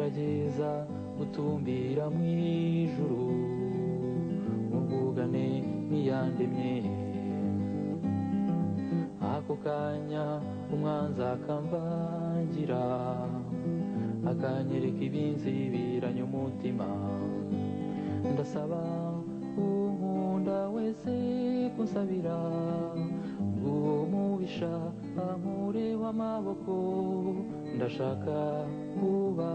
ngerageza gutumbira mu ijuru muvugane n'iyandemye ako kanya umwanzi akamvangira akanyereka ibinzibiranye umutima ndasaba unkunda wese kunsabira uwo mubisha amure w'amaboko ndashaka kuba